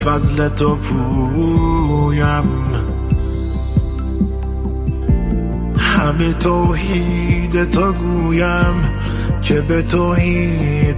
فضل تو پویم، همه توحید تو گویم که به توحید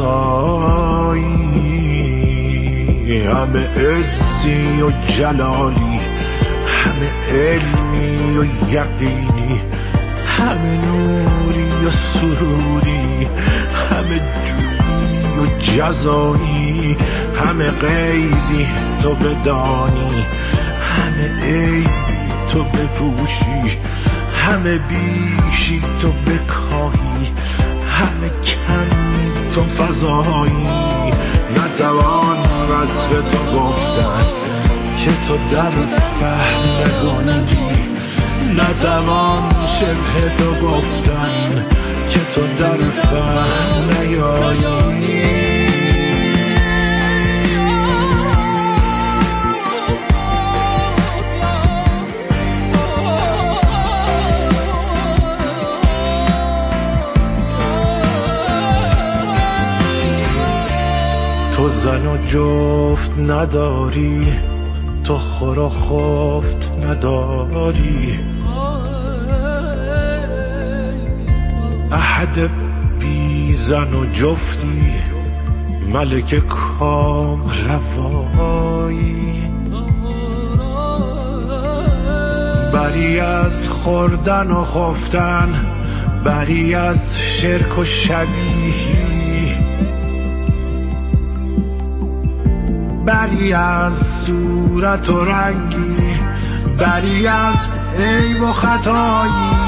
سزایی. همه عزی و جلالی، همه علمی و یقینی، همه نوری و سروری، همه جودی و جزایی، همه غیبی تو بدانی، همه عیبی تو بپوشی، همه بیشی تو بکاهی، همه کمی تو فضایی. نتوان وصف تو گفتن که تو در فهم نگنجی، نتوان شبه تو گفتن که تو در فهم نیایی. تو زن و جفت نداری، تو خور و خفت نداری، احد بی زن و جفتی، ملک کام روایی. بری از خوردن و خفتن، بری از شرک و شبیهی، بری از صورت و رنگی، بری از عیب و خطایی.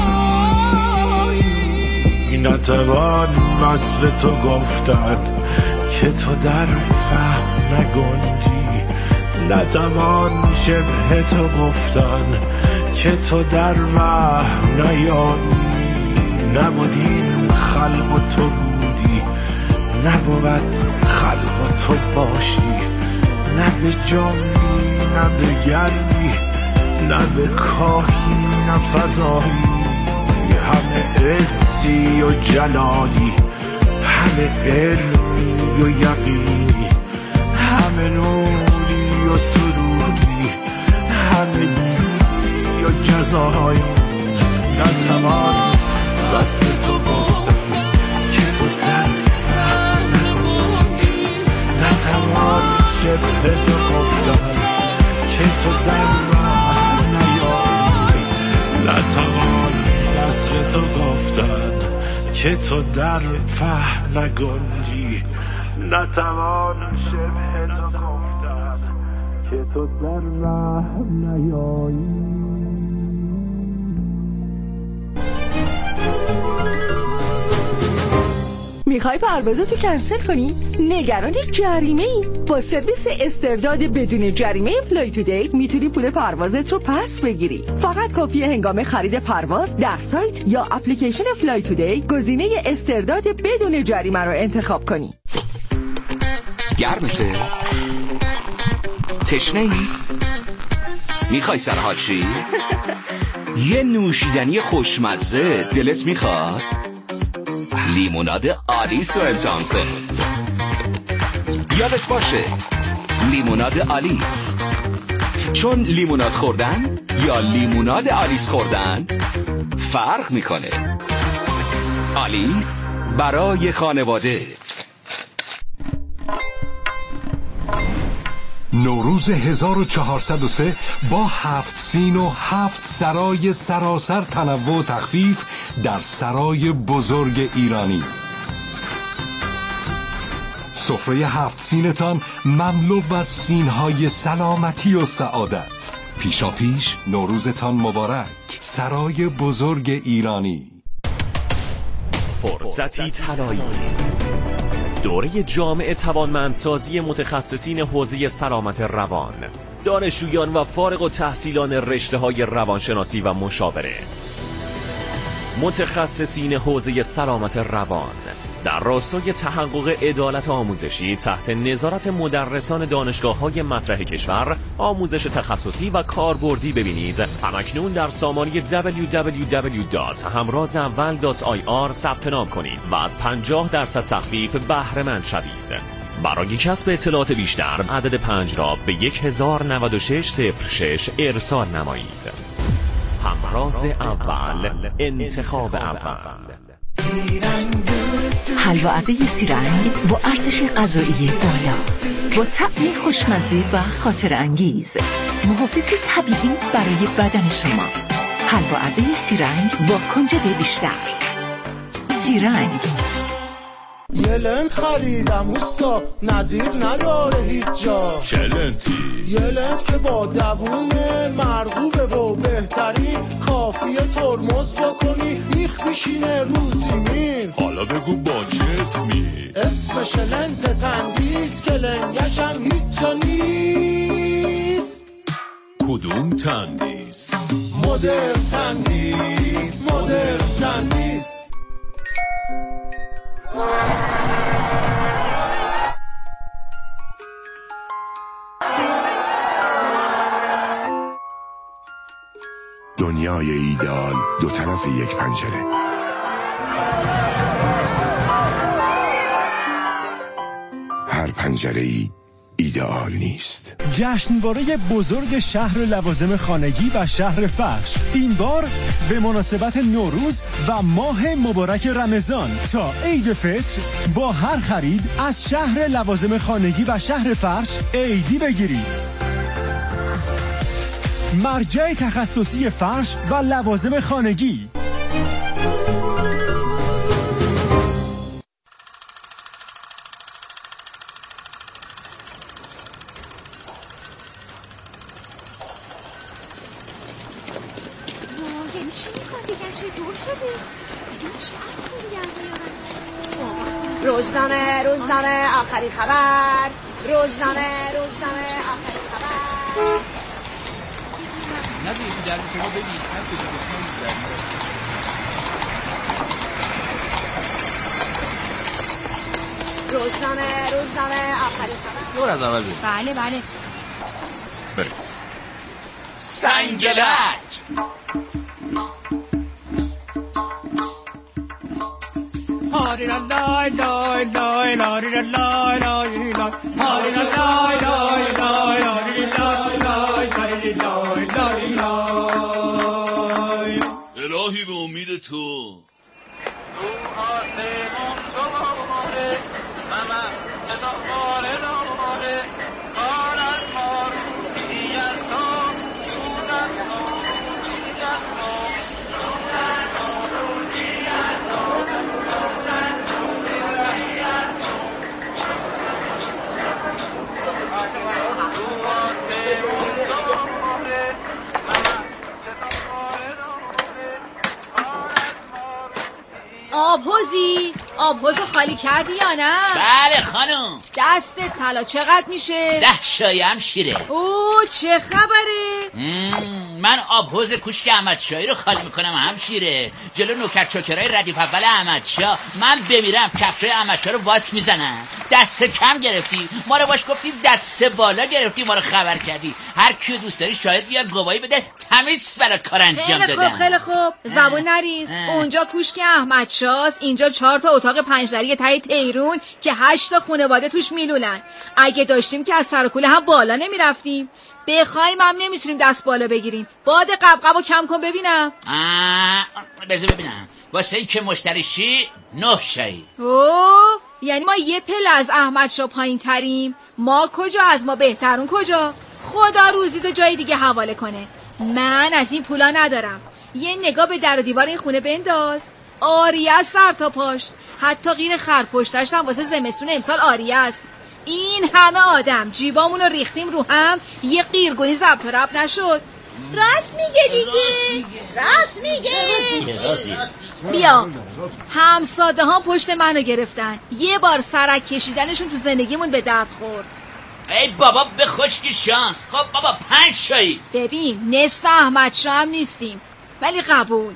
نتوان وصف تو گفتن که تو در فهم نگنجی، نتوان شبه تو گفتن که تو در وهم نیایی. نبودین خلق و تو بودی، نبود خلق و تو باشی، نه به جنبی نه به گردی، نه به کاهی نه فضایی. همه عزی و جلالی، همه علمی و یقینی، همه نوری و سروری، همه جودی و جزایی. نتوان وصف تو گفتن که تو در فهم نگنجی، نتوان شبه تو گفتن که تو در وهم نیایی. نتوان وصف تو گفتن که تو در فهم نگنجی، نتوان شبه تو گفتن که تو در وهم نیایی. میخوای پروازتو کنسل کنی؟ نگران جریمه ای؟ با سرویس استرداد بدون جریمه فلای تودی میتونی پول پروازت رو پس بگیری. فقط کافیه هنگام خرید پرواز در سایت یا اپلیکیشن فلای تودی گزینه استرداد بدون جریمه رو انتخاب کنی. گرمته؟ تشنه ای؟ میخوای سرحال شی؟ یه نوشیدنی خوشمزه دلت میخواد؟ لیموناد آلیس رو امتحان کن. یادت باشه لیموناد آلیس، چون لیموناد خوردن یا لیموناد آلیس خوردن فرق میکنه. آلیس برای خانواده. نوروز 1403 با 7 سین و 7 سرای سراسر تنوع و تخفیف در سرای بزرگ ایرانی. سفره 7 سینتان مملو از سینهای سلامتی و سعادت. پیشا پیش نوروزتان مبارک. سرای بزرگ ایرانی. فرصتی طلایی، دوره جامع توانمندسازی متخصصین حوزه سلامت روان، دانشجویان و فارغ التحصیلان رشته‌های روانشناسی و مشاوره. متخصصین حوزه سلامت روان در راستای تحقق عدالت آموزشی تحت نظارت مدرسان دانشگاه‌های مطرح کشور آموزش تخصصی و کاربردی ببینید. همکنون در سامانه www.hamrazaval.ir ثبت نام کنید و از 50% تخفیف بهره مند شوید. برای کسب اطلاعات بیشتر عدد 5 را به 109606 ارسال نمایید. همراز اول، انتخاب اول. حلوارده سیرنگ با ارزش غذایی بالا، با طعمی خوشمزه و خاطر انگیز، محافظ طبیعی برای بدن شما. حلوارده سیرنگ با کنجد بیشتر. سیرنگ. یه لنت خریدم اوستا، نظیر نداره هیچ جا. چه لنتی؟ یه لنت که با دوونه مرغوبه و بهترین، کافیه ترمز بکنی میخ میشینه رو زمین. حالا بگو با چه اسمی؟ اسمش لنت تندیس که لنگشم هیچ جا نیست. کدوم تندیس؟ مدرن تندیس، مدرن تندیس. دنیای ایدئال دو طرف یک پنجره. هر پنجره‌ای ایدئال نیست. جشنواره بزرگ شهر لوازم خانگی و شهر فرش، این بار به مناسبت نوروز و ماه مبارک رمضان تا عید فطر با هر خرید از شهر لوازم خانگی و شهر فرش عیدی بگیرید. مرجع تخصصی فرش و لوازم خانگی. یعنی چی میخواد دیگر چطور شده؟ دیگر چه عطبه دیگر بیارن؟ روزنامه آخرین خبر. روزنامه آخرین خبر. نه دیگه در شما بدید هر کسی روزنامه آخرین خبر. دور از اول بید. بله برید. سنگلک. هاری لا لای لای لای لای لای لای لای هاری لا لای لای لای لای لای لای لای لای. الهی به امید تو. آبحوزو خالی کردی یا نه؟ بله خانم. دستت طلا چقدر میشه؟ 10 شایه هم شیره. اوه چه خبره؟ من آبحوز کوشک احمدشاهی رو خالی میکنم همشیره، جلو نوکر چوکرای ردیف اول احمدشاه. من بمیرم کفشای احمدشاه رو واسک میزنم. دست کم گرفتی ما رو باش گفتی، دست بالا گرفتی ما رو خبر کردی. هر کیو دوست داری شاید بیاد گواهی بده تمیز برات کار انجام دادم. خیلی خوب زبون نریز. اونجا کوشک احمدشاه، اینجا 4 تا اتاق 5 دری ته تیرون که 8 تا خانواده توش میلولن. اگه داشتیم که از سر و کوله هم بالا نمیرفتیم. بخوایم هم نمیتونیم دست بالا بگیریم. باد قبقبو کم کن ببینم. بذار ببینم. واسه این که مشتریشی 9 شایی. اوه یعنی ما یه پله از احمدشاه پایین تریم. ما کجا از ما بهترون کجا؟ خدا روزیدو جای دیگه حواله کنه. من از این پولا ندارم. یه نگاه به در و دیوار این خونه بنداز. آریه است سر تا پاش. حتی غیر خرپشتش هم واسه زمستون امسال آریه است. این همه آدم جیبامونو ریختیم رو هم، یه قیرگونی ضبط و ربط نشد. راست میگه دیگه. راست میگه. بیا همساده ها پشت منو گرفتن. یه بار سرک کشیدنشون تو زندگیمون به درد خورد. ای بابا به خشکی شانس. خب بابا 5 شایی. ببین نصف احمدشاه هم نیستیم ولی قبول.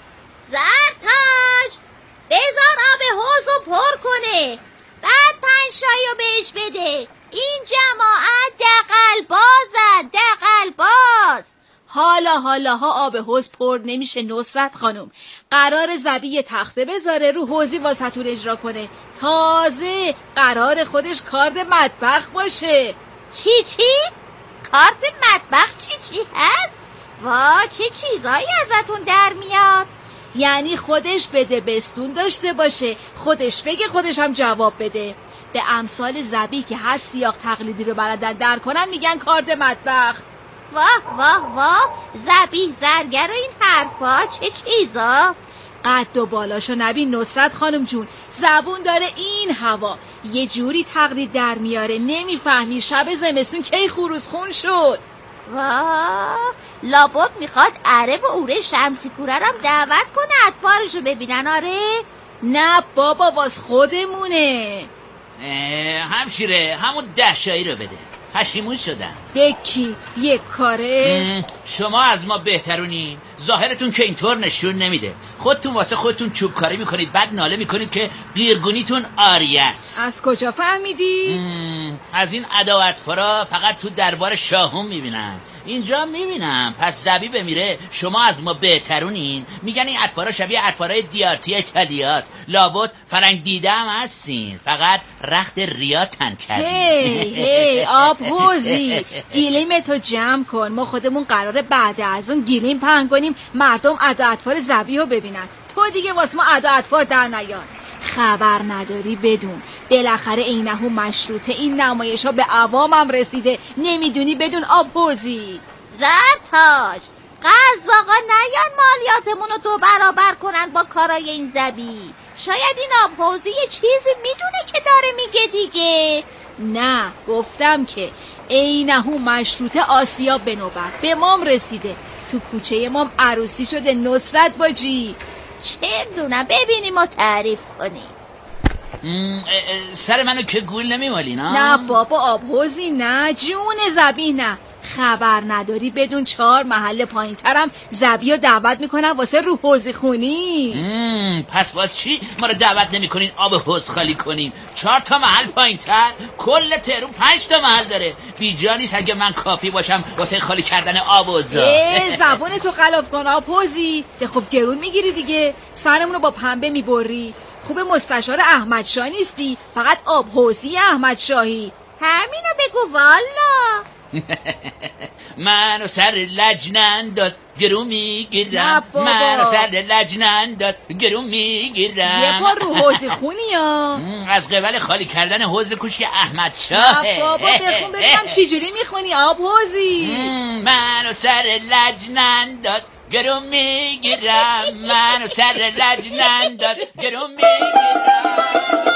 زرتاج بذار آب حوضو پر کنه، بعد 5 شایو بهش بده. این جماعت دقل باز. حالا لاها آب حوض پر نمیشه نصرت خانم. قرار زبی تخته بذاره رو حوزی واسهتون اجرا کنه. تازه قرار خودش کارد مطبخ باشه. چی؟ کارت مطبخ چی هست؟ وا چه چیزایی ازتون در میاد؟ یعنی خودش بده بستون داشته باشه، خودش بگه خودش هم جواب بده. به امثال زبی که هر سیاق تقلیدی رو بلدن در کنن میگن کارد مطبخ. واه زبی زرگر و این حرفا چه چیزا؟ قد و بالاشو نبین نصرت خانم جون، زبون داره این هوا یه جوری تقلید در میاره نمیفهمی شب زمستون کی خروس خون شد. واه لابد میخواد عرب و اوره شمسی کوره رو دعوت کنه اطفالشو ببینن. آره نه بابا واس خودمونه. همشیره همون 10 شایی رو بده، پشیمون شدم. دکی یک کاره. شما از ما بهترونی، ظاهرتون که اینطور نشون نمیده. خودتون واسه خودتون چوب کاری میکنید بعد ناله میکنید که بیرگونیتون آریه است. از کجا فهمیدی؟ از این اداوتفارا فقط تو دربار شاهون میبینم، اینجا میبینم. پس زبی بمیره شما از ما بهترونین، میگن این اطفارا شبیه اطفارای دیارتی ایتالیاست. لابد فرنگ دیده هم هستین، فقط رخت ریا تن کردین. هی آب حوزی گیلیمتو جمع کن. ما خودمون قراره بعد از اون گیلیم پهن کنیم مردم ادا اطفار زبی رو ببینن. تو دیگه واسه ما ادا اطفار در نیار. خبر نداری بدون، بالاخره اینهو مشروطه، این نمایش ها به عوامم رسیده. نمیدونی بدون آب حوزی. زرتاج قزاقا نیان مالیاتمون رو 2 برابر کنن با کارای این زبی. شاید این آب حوزی یه چیزی میدونه که داره میگه دیگه. نه گفتم که اینهو مشروطه آسیا به نوبت به مام رسیده. تو کوچه مام عروسی شده نصرت باجی. چه دونم ببینیم و تعریف کنیم. سر منو که گول نمیمالی نه بابا آب حوزی نه، جون زبی نه. خبر نداری بدون 4 محل پایین ترم زبی رو دعوت میکنن واسه رو حوزی خونی. پس واسه چی ما رو دعوت نمیکنین آب حوض خالی کنیم؟ 4 تا محل پایین تر، کل تهرون 5 تا محل داره. بیجا نیست اگه من کافی باشم واسه خالی کردن آب حوضا. زبون تو خلاف کن آب حوزی. خب گرون میگیری دیگه، سرمون رو با پنبه میبری. خوب مستشار احمد شاه نیستی، فقط آب حوزی احمد شاهی. همینو بگو والا. منو سر لجن انداز گرون میگیرم، منو سر لجن انداز گرون میگیرم. یه بار رو حوض خونی ها از قبل خالی کردن حوض کوشک احمد شاه. بابا بخون ببینم چی جوری میخونی آب حوزی. منو سر لجن انداز گرون میگیرم، منو سر لجن انداز گرون میگیرم.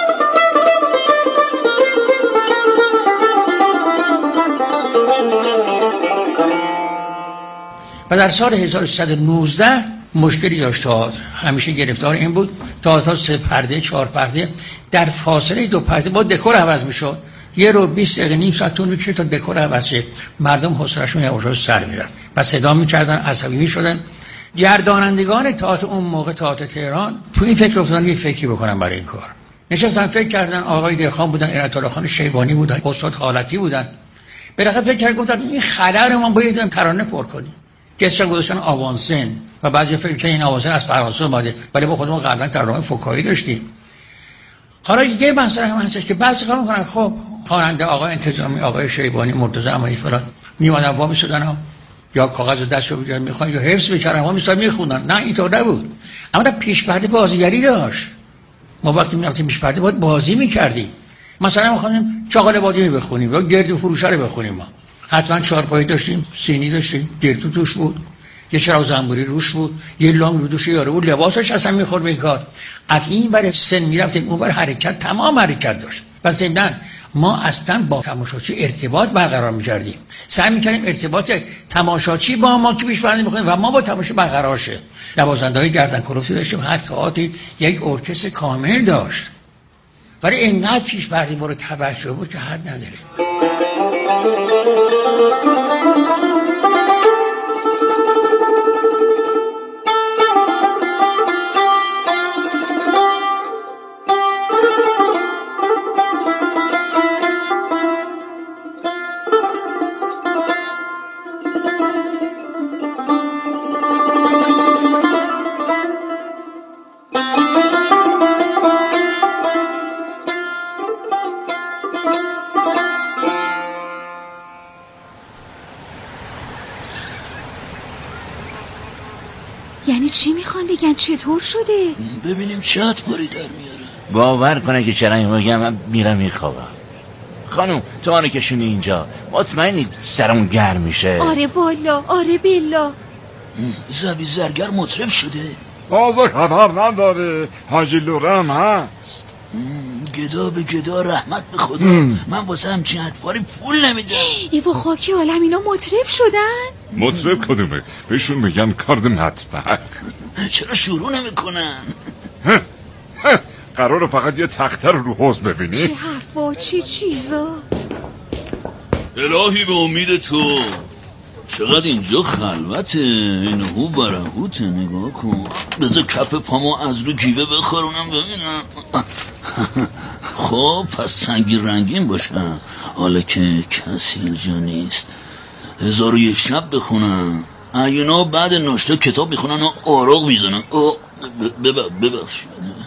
و در سال 1319 مشکلی داشت تئاتر. همیشه گرفتار این بود تئاتر 3 پرده 4 پرده در فاصله 2 پرده با دکور عوض میشد. 1 رو 20 دقیقه نیم ساعت طول میکشید تا دکور عوض شه. مردم حوصله‌شون یواش سر میرفت و صدا میکردن، عصبی میشدن. گردانندگان تئاتر اون موقع تئاتر تهران تو این فکر افتادن یه فکری بکنن برای این کار. نشستن فکر کردن. آقای دهخان بودن، عنایت‌الله خان شیبانی بودن، استاد حالتی بودن. بالاخره فکر کردن گفتن این خلأ رو ما باید ترانه پر کنیم. کسا گذاشتن آوانسن و بعضی فکر که این آوانسن از فرانسه اومده، ولی ما خودمون قبلا ترانه فوکایی داشتیم. حالا یه مسئله هم هستش که بعضی کار میکنن. خب خواننده آقای انتظامی، آقای شیبانی، مرتضی امانی فلان میومدن وا میشدن یا کاغذ دستو میگیرن میخوان یا حفظ میکردن وا میشدن میخوندن. نه اینطور نبود. اما در پیش پرده بازیگری داشت. ما وقتی میرفتیم پیش پرده باید بازی میکردیم. مثلا میخوایم چاقال بادی بخونیم یا گردو فروشه رو بخونیم. ما حتما چارپایی داشتیم، سینی داشتیم، گردو توش بود، یه چراغ زنبوری روش بود، یه لام رو دوش یارو بود، لباسش اصلا میخورد به این کار. از این ور سن میرفتیم اون ور حرکت، تمام حرکت داشت. و ضمن ما اصلا با تماشاچی ارتباط برقرار میکردیم. سعی میکردیم ارتباط تماشاچی با ما که پیش پرده میکنیم و ما با تماشا برقرار شه. نوازنده‌های گردن کلفتی داشتیم، هر تئاتری یک ارکستر کامل داشت. ولی اینقدر پیش پرده ما رو توجه بود که حد نداره. یعنی چی میخوان بگن؟ چطور شده؟ ببینیم چه اطواری در میاره. باور کنه که چرا میگم من میرم میخوابم. خانم تو منو کشونی اینجا، مطمئنی سرمون گرم میشه؟ آره والا، آره بالله. زبی زرگر مطرب شده؟ تازه خبر نداره، حاجی لورم هست. گدا به گدا رحمت به خدا. من واسه همچین اطواری پول نمیدم. ایوا خاکی عالم، اینا مطرب شدن؟ مطرب کدومه؟ بهشون میگن کارد مطبخ. چرا شروع نمیکنن؟ قراره فقط یه تخته رو حوض ببینی؟ چه حرفا، چه چیزا؟ الهی به امید تو. چقدر اینجا خلوته، این هو برهوته، نگاه کن. بذار کف پامو از رو گیوه بخارونم ببینم. خب پس سنگین رنگین باشم، حالا که کسی اینجا نیست. 1001 شب بخونم. ایونا بعد ناشتا کتاب میخونن و آراغ میزنن. ببخش.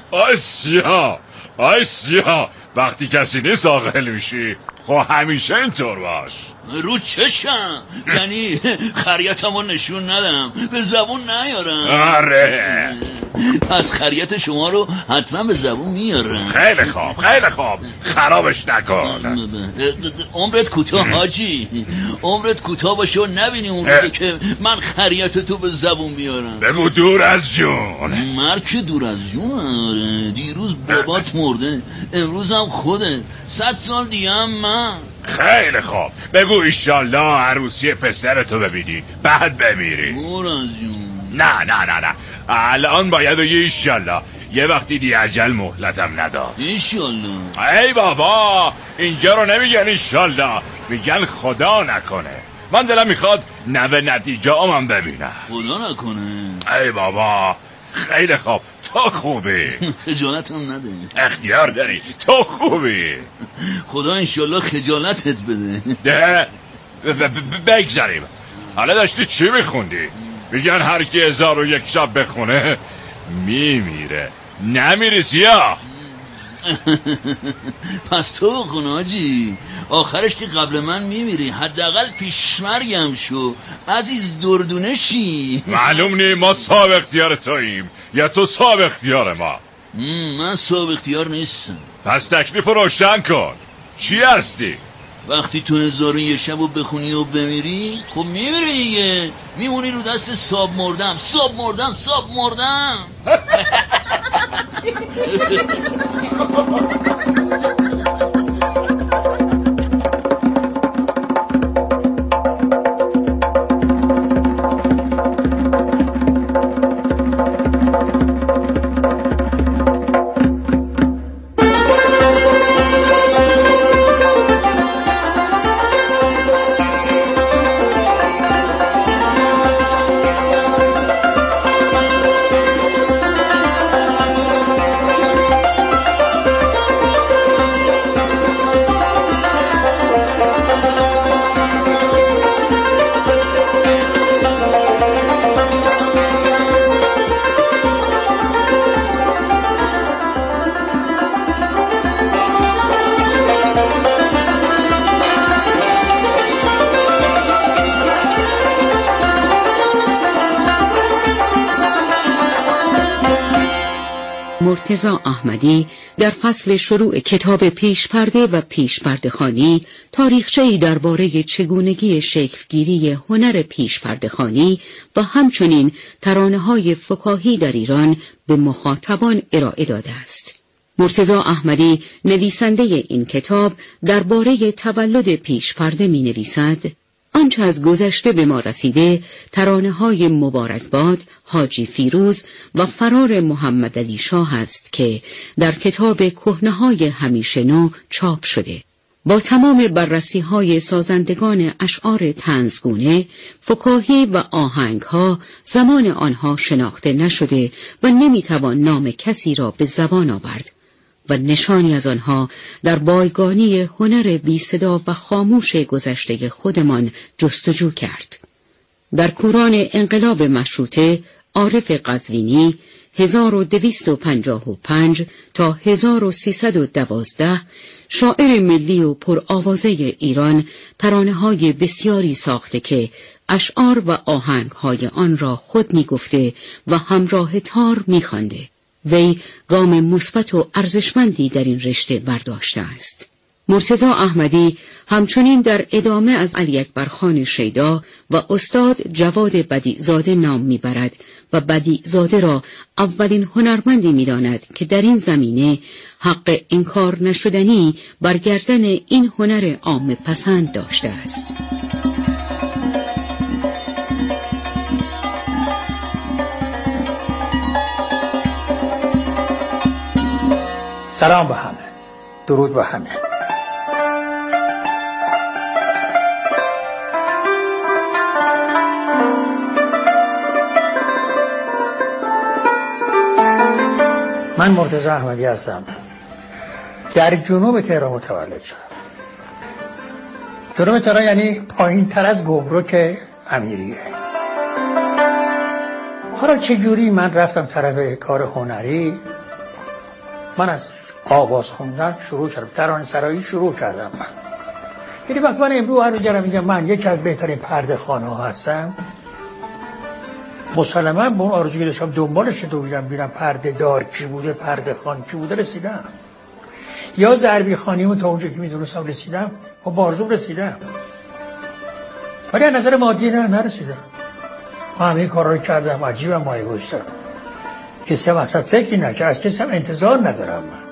آی سیاه وقتی کسی نیست عاقل میشی. خب همیشه اینطور باش. رو چشم، یعنی خریتمو نشون ندم، به زبون نیارم. آره پس خریت شما رو حتما به زبون میارم. خیلی خوب خرابش نکن. عمرت کوتاه حاجی، عمرت کوتاه باشه و نبینی اون روزه که من خریت تو به زبون بیارم. بگو دور از جون. مرگ دور از جون. دیروز بابات مرده، امروز هم خودت، 100 سال دیگه هم من. خیلی خوب بگو ایشالله عروسی پسرتو ببینی بعد بمیری. دور از جون. نه الان باید بگی ایشالله. یه وقتی دی اجل مهلتم نداد. ایشالله. ای بابا اینجا رو نمیگن ایشالله، میگن خدا نکنه. من دلم میخواد نوه نتیجه من ببینم. خدا نکنه. ای بابا خیلی خوب تو خوبی. خجالتم نده. اختیار داری تو خوبی. خدا انشالله خجالتت بده. بگذاریم. حالا داشتی چی میخوندی؟ میگن هر کی 1001 شب بخونه میمیره. نمیری سیاه. پس تو خونه حاجی، آخرش که قبل من میمیری، حداقل پیشمرگم شو عزیز، دردونه شی. معلوم نی ما صاحب اختیار توییم یا تو صاحب اختیار ما. من صاحب اختیار نیستم. پس تکلیف روشن کن، چی هستی؟ وقتی تو 1001 شب رو بخونی و بمیری، خب میمیری دیگه، میمونی رو دست صاب مردم. مرتضی احمدی در فصل شروع کتاب پیشپرده و پیشپرده‌خوانی تاریخچه‌ای درباره چگونگی شکلگیری هنر پیشپرده‌خوانی و همچنین ترانه‌های فکاهی در ایران به مخاطبان ارائه داده است. مرتضی احمدی نویسنده این کتاب درباره تولد پیشپرده می‌نویسد: آنچه از گذشته به ما رسیده ترانه‌های مبارکباد، حاجی فیروز و فرار محمد علی شاه است که در کتاب کهنه‌های همیشه نو چاپ شده. با تمام بررسی‌های سازندگان اشعار طنزگونه، فکاهی و آهنگ‌ها زمان آنها شناخته نشده و نمی‌توان نام کسی را به زبان آورد و نشانی از آنها در بایگانی هنر بی صدا و خاموش گذشته خودمان جستجو کرد. در کوران انقلاب مشروطه، عارف قزوینی 1255 تا 1312 شاعر ملی و پرآوازه ایران ترانه‌های بسیاری ساخته که اشعار و آهنگ‌های آن را خود می‌گفته و همراه تار می‌خوانده. وی گام مثبت و ارزشمندی در این رشته برداشته است. مرتضی احمدی همچنین در ادامه از علی اکبرخان شیدا و استاد جواد بدیع‌زاده نام میبرد و بدیع‌زاده را اولین هنرمندی میداند که در این زمینه حق انکار نشدنی بر گردن این هنر عام پسند داشته است. سلام به همه، درود به همه. من مرتضی احمدی هستم. در جنوب تهران متولد شدم. جنوب تهران یعنی پایین تر از گمرک امیریه. حالا چجوری من رفتم طرف کار هنری؟ من از آواز خوندن شروع کردم، ترانه سرایی شروع کردم. یعنی وقتی من امروز هر روز میگم من یکی از بهترین پرده خوانه ها هستم، مسلما به اون آرزویی داشتم دنبالش دویدم ببینم پرده دار کی بوده، پرده خوان کی بوده، رسیدم. یا ضربی خوانیمون تا اونجا که میدونستم رسیدم و با آرزوم رسیدم، ولی از نظر مادی نرسیدم. من همین کارا رو کردم، عجیبم مایه گذاشتم. کسی هم اصلا فکری نکرد، از کسی هم انتظار ندارم من.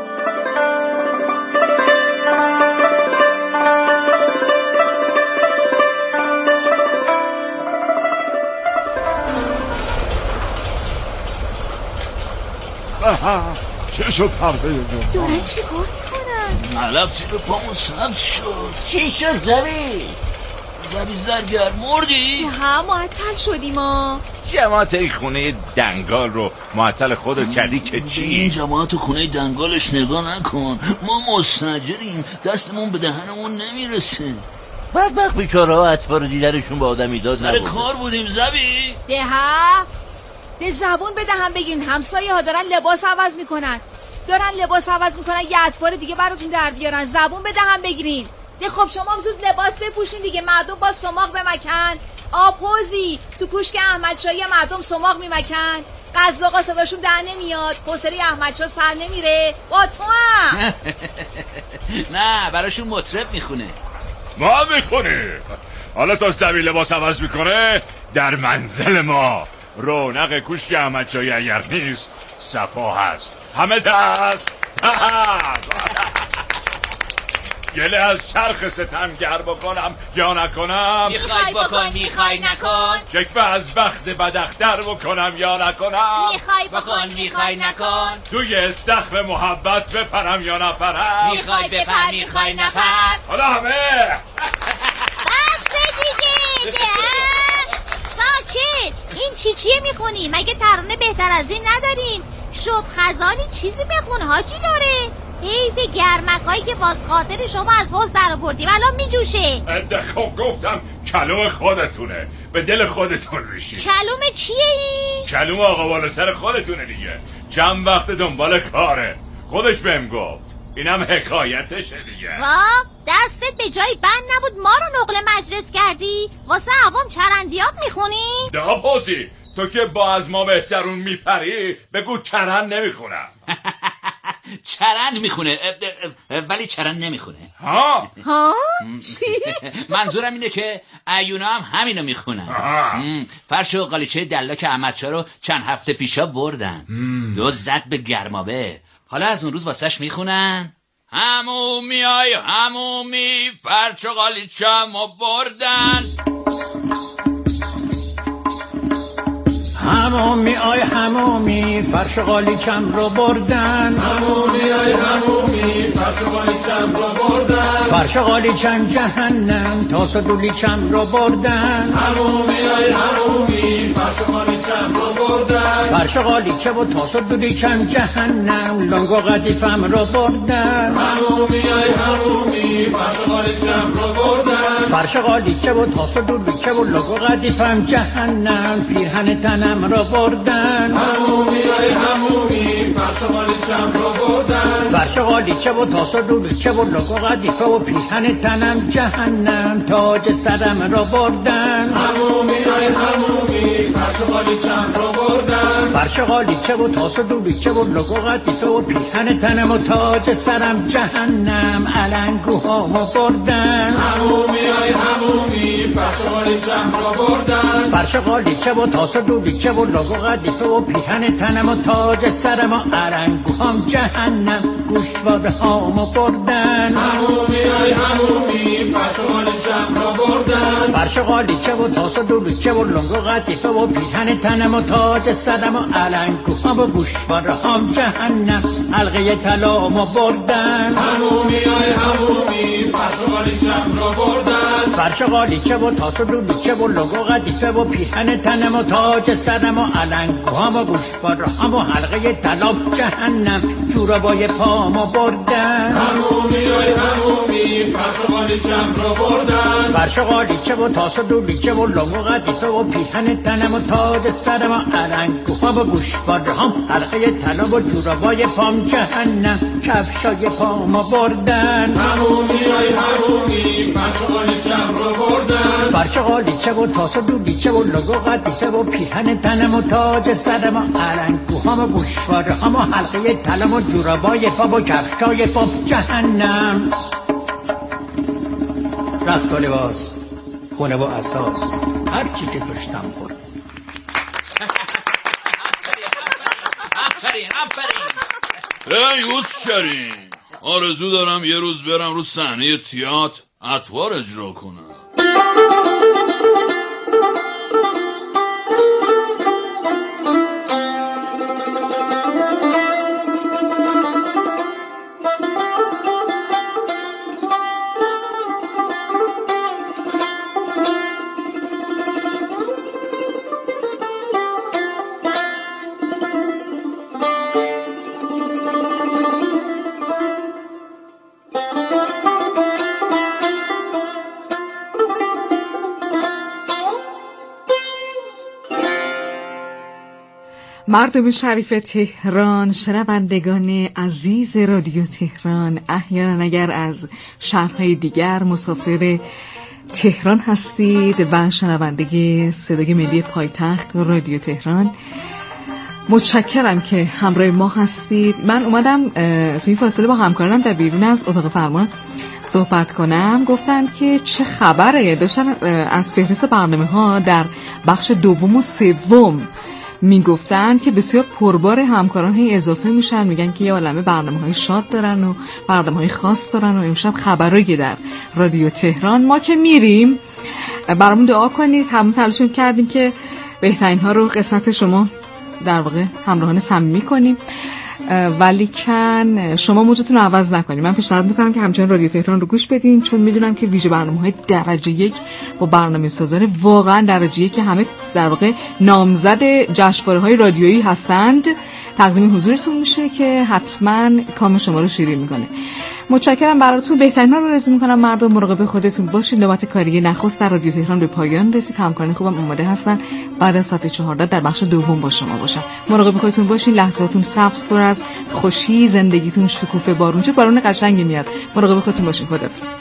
چه شد پرده دارن چی کار میکنن؟ علف زیر پامون سبز شد. چی شد زبی؟ زبی زرگر مردی؟ هم معطل شدیم ما. جماعت این خونه دنگال رو معطل خودت کردی که چی؟ این جماعت رو خونه دنگالش نگاه نکن، ما مستاجریم، دستمون به دهنمون نمیرسه. بدبخت بیچاره‌ها اطفال دیدنشون با آدمی داد سر کار بودیم زبی. ده زبون بدهم بگیرین، همسایه ها دارن لباس عوض میکنن، یه اطفال دیگه براتون در بیارن. زبون بدهم بگیرین. ده خب شما هم زود لباس بپوشین دیگه، مردم با سماق بمکن. آپوزی تو کوشک احمدشاهی مردم سماق میمکن، قزاقا صداشون در نمیاد، حوصله احمدشاه سر نمیره. با تو هم نه براشون مطرب میخونه. ما میخونیم. حالا تا زبی لباس عوض میکنه در منزل ما رونق کوشک احمدشاهی اگر نیست صفا هست. همه دست گله از چرخ ستمگر بکنم یا نکنم؟ میخوای بکن میخوای نکن. شکوه از بخت بداختر بکنم یا نکنم؟ میخوای بکن میخوای نکن. توی استخر محبت بپرم یا نپرم؟ میخوای بپر میخوای نپر. حالا همه بس دیگه ساکت. این چیه میخونی؟ مگه ترانه بهتر از این نداریم؟ شب خزانی چیزی بخون حاجی لاره. حیف گرمکایی که باز خاطر شما از باز در آوردیم الان میجوشه. خب گفتم کلوم خودتونه، به دل خودتون ریشید. کلوم کیه این؟ کلوم آقا بالا سر خودتونه دیگه. چند وقت دنبال کاره، خودش بهم گفت. اینم حکایتشه دیگه. واه دستت به جای بند نبود ما رو نقل مجلس کردی؟ واسه عوام چرندیات میخونی؟ ده بازی تو که با از ما بهترون میپری بگو چرند نمیخونم. چرند میخونه ولی چرند نمیخونه. ها چی؟ منظورم اینه که ایونا هم همینو میخونن. فرش و قالیچه دلاک احمدشاه رو چند هفته پیشا بردن. دو زد به گرمابه. حالا از اون روز واسش میخونن همومی های همومی فرش و قالیچه رو بردن. همومی آی همومی فرش قالیچم رو بردن. همومی آی همومی فرش قالیچم رو بردن. فرش قالیچم جهنم تاس و دولیچم رو بردن. همومی آی همومی فرش قالیچم رو بردن. فرش قالیچه و تاس و دولیچم جهنم لنگ و قدیفم رو بردن. همومی آی همومی فرش قالیچم رو بردن. فرش قالیچه و تاس و دولچه و لگو قدیفم جهنم پیرهن تنم را بردن همومی ای همومی فرش قالیچم را بردن فرش قالیچه و تاس و دولچه و لگو قدیفه و پیرهن تنم جهنم تاج سرم را بردن همومی ای همومی فرش قالیچم را بردن فرش قالیچه و تاس و دولچه و لگو قدیفه و پیرهن تنم و تاج سرم جهنم علنگوهامو بردن همومی ای همومی فرش قالیچم را بردن فرش قالیچه و تاس و دولچه و لگو قدیفه و پیرهن تنم و تاج سرم و علنگوهام جهنم گوشواره هامو بردن همومی ای همومی فرش قالیچم را بردن فرش قالیچه و تاس و دولچه و لگو قدیفه و پیرهن تنم و تاج سرم و علنگوهام و گوشواره هام جهنم حلقه طلامو بردن همومی ای همومی فرش قالیچم را بردن فرش قالیچه و تاس و دولچه و لگو قدیفه و پیرهن تنم و تاج سرم و علنگوهام و گوشواره هام و حلقه طلام جهنم جورابای پامو بردن همومی ای همومی فرش قالیچم را بردن فرش قالیچه و تاس و دولچه و لگو قدیفه و پیرهن تنم و تاج سرم و علنگوهام و گوشواره هام حلقه طلا و جورابای پام جهنم کفشای پامو بردن همومی ای همومی فرش قالیچم را بردن فرش قالیچه و تاس و دولچه و لگو قدیفه و پیرهن تنم و تاج سرم و علنگوهام و گوشواره هام و حلقه طلا و جورابای پام و کفشای پام جهنم رفت و لباس خونه و اساس هر چی که داشتم برد. ای یوسفشرین آرزو دارم یه روز برم رو صحنه تئاتر اطوار اجرا کنم. مردم شریف تهران، شنوندگان عزیز رادیو تهران، احیانا اگر از شهرهای دیگر مسافر تهران هستید و شنونده صدای ملی پایتخت رادیو تهران، متشکرم که همراه ما هستید. من اومدم توی این فاصله با همکارانم در بیرون از اتاق فرمان صحبت کنم. گفتن که چه خبره، داشتن از فهرست برنامه‌ها در بخش دوم و سوم میگفتن که بسیار پربار همکاران هی اضافه میشن، میگن که یه عالمه برنامه‌های شاد دارن و برنامه‌های خاص دارن و امشب خبرایی در رادیو تهران. ما که میریم برامون دعا کنید. همون تلاش کردیم که بهترین ها رو قسمت شما در واقع همراهان صمیمی کنیم، ولی کن شما موجتون رو عوض نکنید. من پیشنهاد میکنم که همچنان رادیو تهران رو گوش بدین، چون میدونم که ویژه برنامه‌های درجه یک با برنامه سازان واقعا درجه یک که همه در واقع نامزد جشنواره‌های رادیویی هستند تقدیم حضورتون میشه که حتما کام شما رو شیرین میکنه. متشکرم براتون. بهترین ها رو آرزو میکنم. مردم مراقب خودتون باشید. نوبت کاری نخست در رادیو تهران به پایان رسید. همکاران خوبم اومده هستن بعد از ساعت 14 در بخش دوم با شما باشن. مراقب خودتون باشین. لحظاتون سبز پر از خوشی، زندگیتون شکوفه بارون، چه بارون قشنگی میاد. مراقب خودتون باشین. خداحافظ.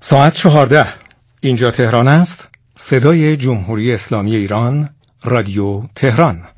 ساعت 14. اینجا تهران است. صدای جمهوری اسلامی ایران، رادیو تهران.